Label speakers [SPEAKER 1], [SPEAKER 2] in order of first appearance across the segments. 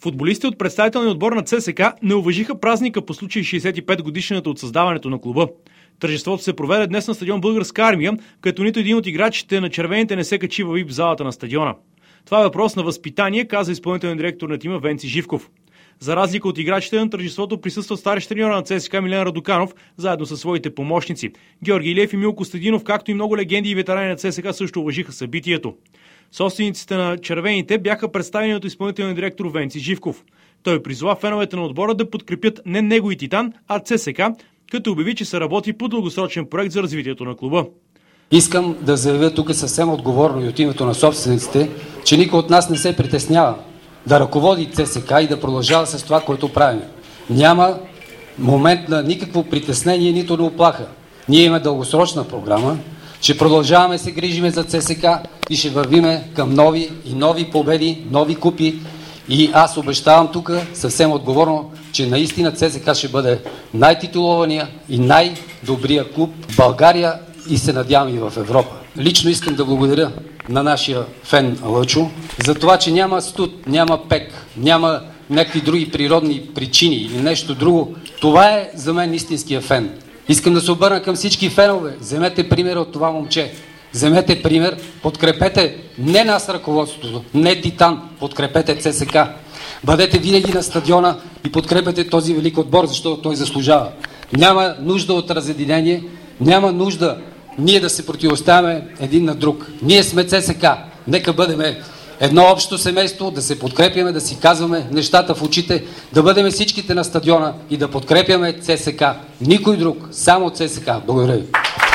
[SPEAKER 1] Футболистите от представителния отбор на ЦСКА не уважиха празника по случай 65 годишнината от създаването на клуба. Тържеството се проведе днес на стадион Българска армия, като нито един от играчите на червените не се качи във ВИП залата на стадиона. Това е въпрос на възпитание, каза изпълнителен директор на тима Венци Живков. За разлика от играчите на тържеството присъства старши треньор на ЦСКА Милен Радоканов, заедно със своите помощници. Георги Илиев и Милко Стединов, както и много легенди и ветерани на ЦСКА също уважиха събитието. Собствениците на червените бяха представени от изпълнителен директор Венци Живков. Той призова феновете на отбора да подкрепят не него и Титан, а ЦСКА, като обяви, че се работи по дългосрочен проект за развитието на клуба.
[SPEAKER 2] Искам да заявя тук съвсем отговорно и от името на собствениците, че никой от нас не се притеснява да ръководи ЦСКА и да продължава с това, което правим. Няма момент на никакво притеснение, нито на уплаха. Ние имаме дългосрочна програма, ще продължаваме се грижиме за ЦСКА и ще вървиме към нови победи, нови купи. И аз обещавам тук съвсем отговорно, че наистина ЦСКА ще бъде най-титулования и най-добрия клуб в България и се надявам и в Европа. Лично искам да благодаря на нашия фен Лъчо за това, че няма студ, няма пек, няма някакви други природни причини или нещо друго. Това е за мен истинския фен. Искам да се обърна към всички фенове. Вземете пример от това момче. Вземете пример, подкрепете не нас ръководството, не Титан, подкрепете ЦСКА. Бъдете винаги на стадиона и подкрепете този велик отбор, защото той заслужава. Няма нужда от разединение, няма нужда ние да се противоставяме един на друг. Ние сме ЦСКА. Нека бъдем едно общо семейство, да се подкрепяме, да си казваме нещата в очите, да бъдем всичките на стадиона и да подкрепяме ЦСКА. Никой друг, само ЦСКА. Благодаря ви.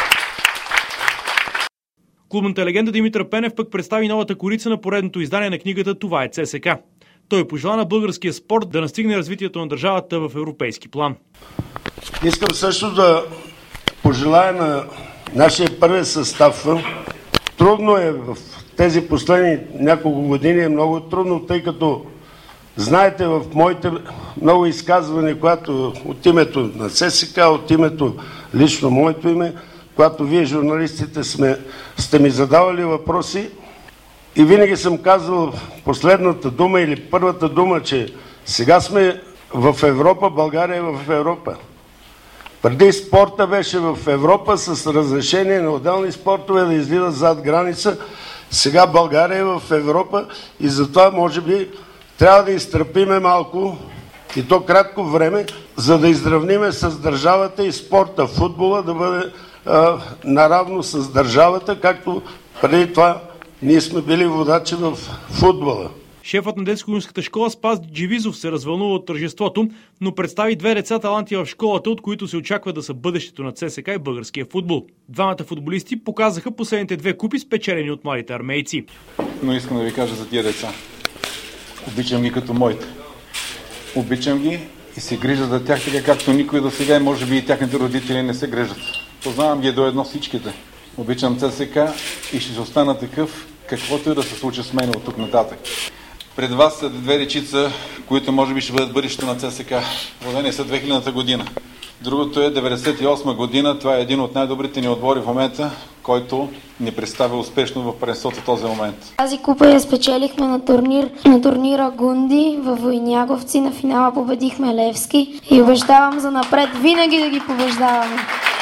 [SPEAKER 1] Клубната легенда Димитър Пенев пък представи новата корица на поредното издание на книгата "Това е ЦСКА". Той пожела на българския спорт да настигне развитието на държавата в европейски план.
[SPEAKER 3] Искам също да пожелая на нашия първи състав. Трудно е в тези последни няколко години, е много трудно, тъй като знаете в моите много изказвания, когато от името на ЦСКА, от името лично моето име, когато вие, журналистите, сте ми задавали въпроси и винаги съм казвал последната дума или първата дума, че сега сме в Европа, България е в Европа. Преди спорта беше в Европа с разрешение на отделни спортове да излизат зад граница. Сега България е в Европа и затова може би трябва да изтърпиме малко и то кратко време, за да изравниме с държавата и спорта. Футбола да бъде наравно с държавата, както преди това ние сме били водачи в футбола.
[SPEAKER 1] Шефът на детско-юношеската школа Спас Дживизов се развълнува от тържеството, но представи 2 деца таланти в школата, от които се очаква да са бъдещето на ЦСКА и българския футбол. Двамата футболисти показаха последните 2 купи, спечелени от младите армейци.
[SPEAKER 4] Но искам да ви кажа за тия деца. Обичам ги като моите. Обичам ги и се грижа за тях така, както никой до сега и може би и тяхните родители не се грижат. Познавам ги до едно всичките. Обичам ЦСКА и ще остана такъв, каквото и да се случи с мен от тук нататък. Пред вас са 2 дечица, които може би ще бъдат бъдещето на ЦСКА. Родени са 2000-та година. Другото е 98-та година. Това е един от най-добрите ни отбори в момента, който ни представя успешно в първенството в този момент.
[SPEAKER 5] Тази купа я спечелихме на турнира Гунди във Войняговци. На финала победихме Левски и обещавам за напред винаги да ги побеждаваме.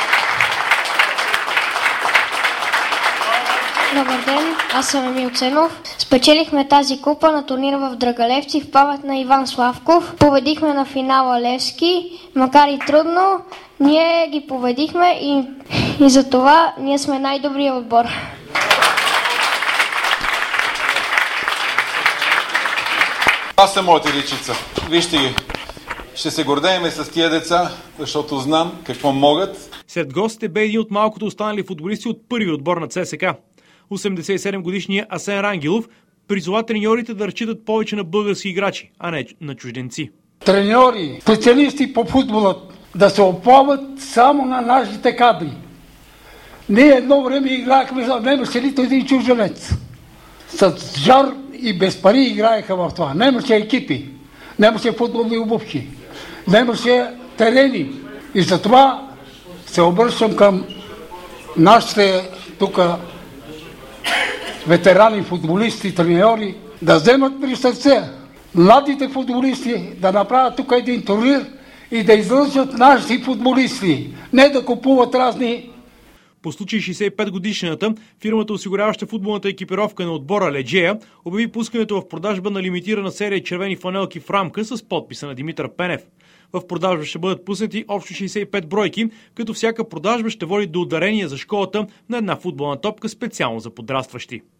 [SPEAKER 6] Добър ден, аз съм Емил Ценов. Спечелихме тази купа на турнира в Драгалевци в памет на Иван Славков. Победихме на финала Левски, макар и трудно, ние ги победихме и за това ние сме най-добрият отбор.
[SPEAKER 4] Това са моите дечица. Вижте ги. Ще се гордеем с тия деца, защото знам какво могат.
[SPEAKER 1] Сред гостите бе един от малкото останали футболисти от първи отбор на ЦСКА. 87-годишният Асен Рангелов призова треньорите да разчитат повече на български играчи, а не на чужденци.
[SPEAKER 7] Треньори, специалисти по футбола да се оплават само на нашите кадри. Ние едно време играехме, нямаше нито един чужденец. С жар и без пари играеха в това. Нямаше екипи, нямаше футболни обувки, нямаше терени. И затова се обръщам към нашите тук ветерани, футболисти, треньори, да вземат при сърце младите футболисти да направят тук един турнир и да излъчат нашите футболисти, не да купуват разни.
[SPEAKER 1] По случай 65 годишнината, фирмата, осигуряваща футболната екипировка на отбора Леджея, обяви пускането в продажба на лимитирана серия червени фланелки в рамка с подписа на Димитър Пенев. В продажба ще бъдат пуснати общо 65 бройки, като всяка продажба ще води до ударение за школата на една футболна топка специално за подрастващи.